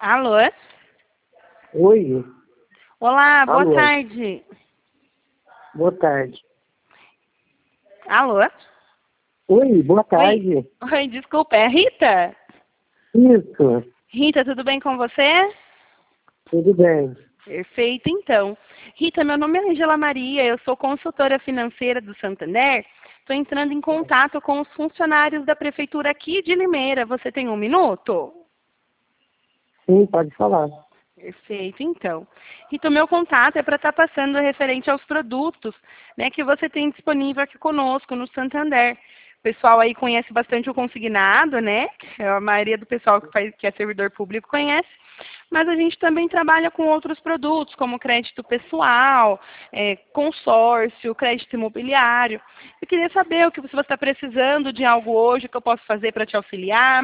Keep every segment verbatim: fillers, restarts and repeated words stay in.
Alô? Oi. Olá, boa Alô. tarde. Boa tarde. Alô? Oi, boa tarde. Oi, Oi, desculpa, é a Rita? Isso, Rita, tudo bem com você? tudo bem. Perfeito, então. Rita, meu nome é Angela Maria, eu sou consultora financeira do Santander. Estou entrando em contato com os funcionários da prefeitura aqui de Limeira. Você tem um minuto? Sim, pode falar. Perfeito, então. Rita, o meu contato é para estar passando referente aos produtos, né, que você tem disponível aqui conosco no Santander. O pessoal aí conhece bastante o consignado, né? A maioria do pessoal que, faz, que é servidor público conhece. Mas a gente também trabalha com outros produtos, como crédito pessoal, é, consórcio, crédito imobiliário. Eu queria saber o que você está precisando de algo hoje que eu posso fazer para te auxiliar.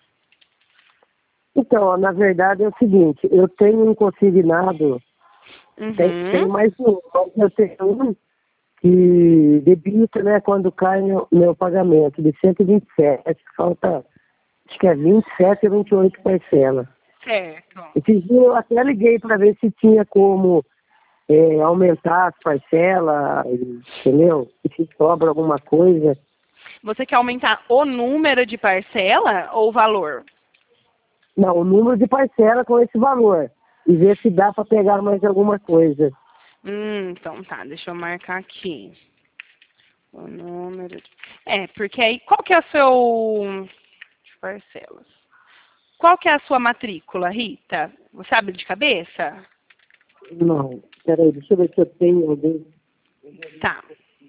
Então, na verdade é o seguinte, eu tenho um consignado, tem, tem Uhum. mais um, mas eu tenho um que debita, né, quando cai meu, meu pagamento, de cento e vinte e sete, falta, acho que é vinte e sete ou vinte e oito parcelas. Certo. Esses dias eu até liguei para ver se tinha como é, aumentar as parcelas, entendeu? Se sobra alguma coisa. Você quer aumentar o número de parcela ou o valor? Não, o número de parcela com esse valor. E ver se dá para pegar mais alguma coisa. Hum, então tá, deixa eu marcar aqui. O número. de- É, porque aí, qual que é o seu. De parcelas. Qual que é a sua matrícula, Rita? Você sabe de cabeça? Não, peraí, deixa eu ver se eu tenho alguém. Tá.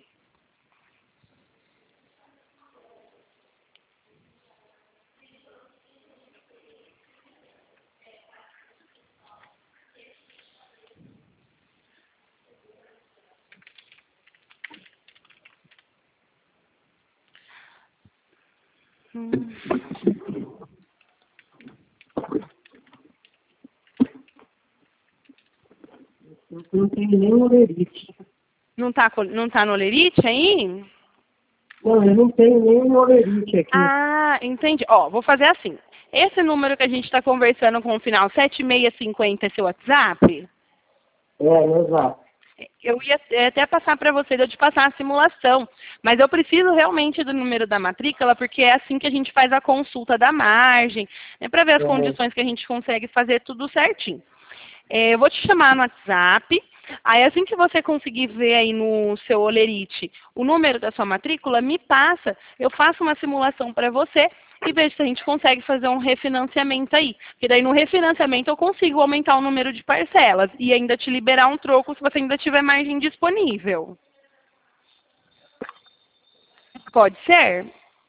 Hum. Eu não tenho nenhum olerite. Não tá, co- não tá no Lerite aí? Não, eu não tenho nenhum olerite aqui. Ah, entendi. Ó, vou fazer assim. Esse número que a gente está conversando com o final sete seis cinco zero é seu WhatsApp? É, exato. Eu ia até passar para você, de eu te passar a simulação, mas eu preciso realmente do número da matrícula, porque é assim que a gente faz a consulta da margem, né, para ver as É, condições que a gente consegue fazer tudo certinho. É, eu vou te chamar no WhatsApp, aí assim que você conseguir ver aí no seu Olerite o número da sua matrícula, me passa, eu faço uma simulação para você e vejo se a gente consegue fazer um refinanciamento aí. Porque daí no refinanciamento eu consigo aumentar o número de parcelas e ainda te liberar um troco se você ainda tiver margem disponível. Pode ser?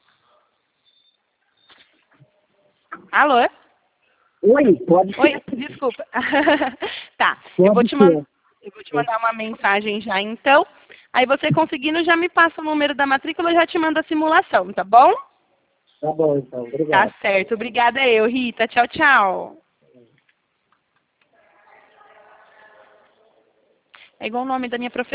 Alô? oi, pode Oi, ser. desculpa. Tá, eu vou Pode te mandar. ser. Eu vou te mandar uma mensagem já então. Aí você conseguindo já me passa o número da matrícula e já te manda a simulação, tá bom? Tá bom, então. Tá Obrigado. certo. Obrigada eu, Rita. Tchau, tchau. É igual o nome da minha professora.